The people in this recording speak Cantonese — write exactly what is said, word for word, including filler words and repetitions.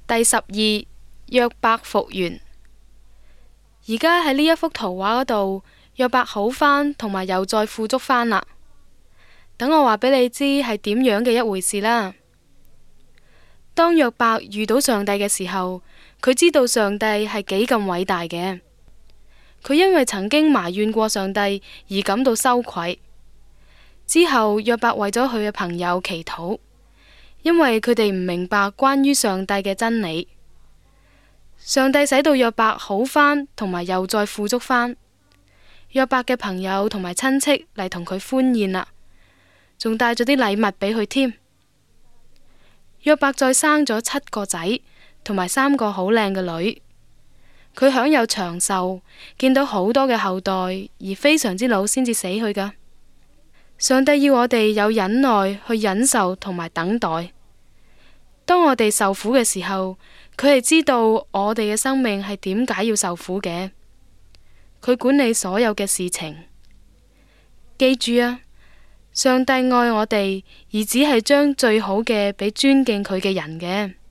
第十二，約伯復原。而家喺呢一幅圖畫嗰度，約伯好返，同埋又再富足返啦。等我話俾你知係點樣嘅一回事啦。當約伯遇到上帝嘅時候，佢知道上帝係幾咁偉大嘅。佢因為曾經埋怨過上帝而感到羞愧。之後約伯為咗佢嘅朋友祈禱，因為佢哋唔明白關於上帝嘅真理。上帝使到約伯好返，同埋又再富足返。約伯嘅朋友同埋親戚嚟同佢歡宴啦，仲帶咗啲禮物俾佢添。約伯再生咗七個仔，同埋三個好靚嘅女。佢享有長壽，見到好多嘅後代，而非常之老先至死去噶。上帝要我哋有忍耐去忍受同埋等待。當我哋受苦嘅時候，佢係知道我哋嘅生命係點解要受苦嘅。佢管理所有嘅事情。記住啊，上帝愛我哋，而只係將最好嘅俾尊敬佢嘅人嘅。